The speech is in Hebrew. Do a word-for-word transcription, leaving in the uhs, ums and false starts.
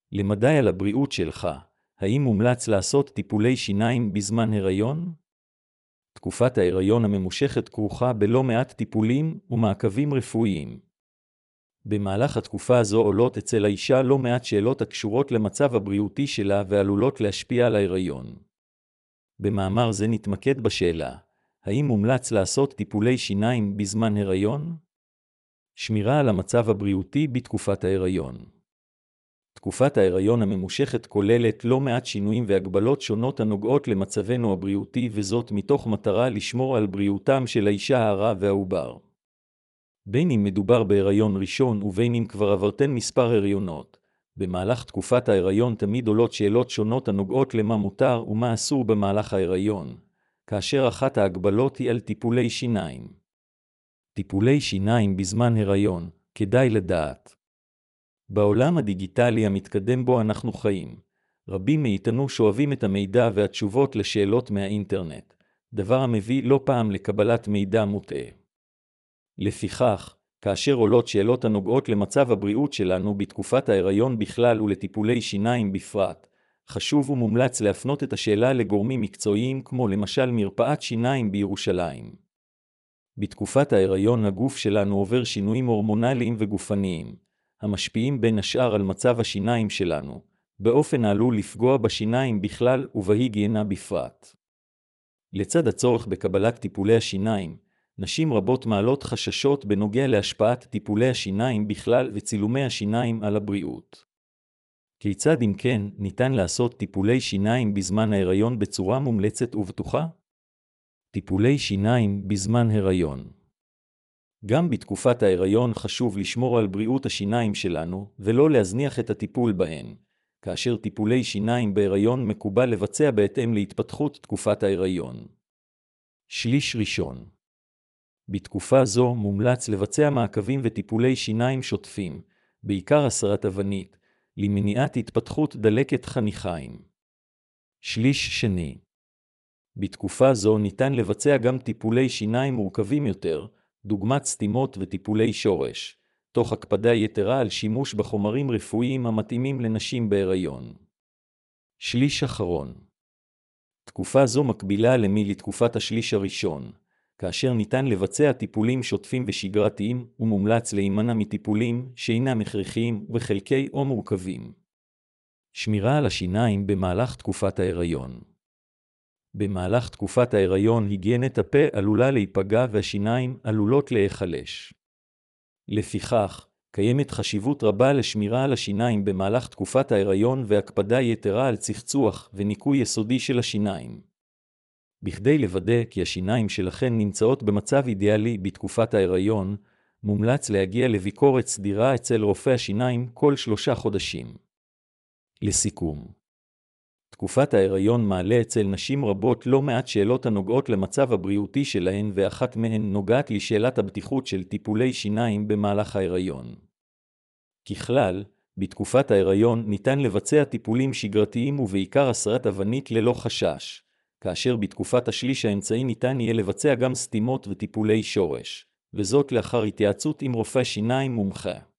למדי על הבריאות שלך, האם מומלץ לעשות טיפולי שיניים בזמן הריון? תקופת ההיריון הממושכת כרוכה בלא מעט טיפולים ומעקבים רפואיים. במהלך התקופה הזו עולות אצל האישה לא מעט שאלות הקשורות למצב הבריאותי שלה ועלולות להשפיע על ההיריון. במאמר זה נתמקד בשאלה, האם מומלץ לעשות טיפולי שיניים בזמן הריון? שמירה על המצב הבריאותי בתקופת ההיריון. תקופת ההיריון הממושכת כוללת לא מעט שינויים והגבלות שונות הנוגעות למצבנו הבריאותי, וזאת מתוך מטרה לשמור על בריאותם של האישה ההרה והעובר. בין אם מדובר בהיריון ראשון ובין אם כבר עברתן מספר הריונות, במהלך תקופת ההיריון תמיד עולות שאלות שונות הנוגעות למה מותר ומה אסור במהלך ההיריון, כאשר אחת ההגבלות היא על טיפולי שיניים. טיפולי שיניים בזמן הריון, כדאי לדעת. בעולם הדיגיטלי המתקדם בו אנחנו חיים, רבים מאיתנו שואבים את המידע והתשובות לשאלות מהאינטרנט, דבר המביא לא פעם לקבלת מידע מוטעה. לפיכך, כאשר עולות שאלות הנוגעות למצב הבריאות שלנו בתקופת ההיריון בכלל ולטיפולי שיניים בפרט, חשוב ומומלץ להפנות את השאלה לגורמים מקצועיים כמו למשל מרפאת שיניים בירושלים. בתקופת ההיריון הגוף שלנו עובר שינויים הורמונליים וגופניים, המשפיעים בין השאר על מצב השיניים שלנו, באופן העלול לפגוע בשיניים בכלל ובהיגיינה בפרט. לצד הצורך בקבלת טיפולי השיניים, נשים רבות מעלות חששות בנוגע להשפעת טיפולי השיניים בכלל וצילומי השיניים על הבריאות. כיצד אם כן ניתן לעשות טיפולי שיניים בזמן ההיריון בצורה מומלצת ובטוחה? טיפולי שיניים בזמן הריון. גם בתקופת ההיריון חשוב לשמור על בריאות השיניים שלנו ולא להזניח את הטיפול בהן, כאשר טיפולי שיניים בהיריון מקובל לבצע בהתאם להתפתחות תקופת ההיריון. שליש ראשון. בתקופה זו מומלץ לבצע מעקבים וטיפולי שיניים שוטפים, בעיקר הסרת אבנית, למניעת התפתחות דלקת חניכיים. שליש שני. בתקופה זו ניתן לבצע גם טיפולי שיניים מורכבים יותר, דוגמת סתימות וטיפולי שורש, תוך הקפדה יתרה על שימוש בחומרים רפואיים המתאימים לנשים בהיריון. שליש אחרון. תקופה זו מקבילה למי לתקופת השליש הראשון, כאשר ניתן לבצע טיפולים שוטפים ושגרתיים ומומלץ להימנע מטיפולים שאינם הכרחיים וחלקי או מורכבים. שמירה על השיניים במהלך תקופת ההיריון. במהלך תקופת ההיריון היגיינת הפה עלולה להיפגע והשיניים עלולות להיחלש. לפיכך, קיימת חשיבות רבה לשמירה על השיניים במהלך תקופת ההיריון והקפדה יתרה על צחצוח וניקוי יסודי של השיניים. בכדי לוודא כי השיניים שלכן נמצאות במצב אידיאלי בתקופת ההיריון, מומלץ להגיע לביקורת סדירה אצל רופא השיניים כל שלושה חודשים. לסיכום, תקופת ההיריון מעלה אצל נשים רבות לא מעט שאלות הנוגעות למצב הבריאותי שלהן, ואחת מהן נוגעת לשאלת הבטיחות של טיפולי שיניים במהלך ההיריון. ככלל, בתקופת ההיריון ניתן לבצע טיפולים שגרתיים ובעיקר הסרת אבנית ללא חשש, כאשר בתקופת השליש האמצעי ניתן יהיה לבצע גם סתימות וטיפולי שורש, וזאת לאחר התייעצות עם רופא שיניים מומחה.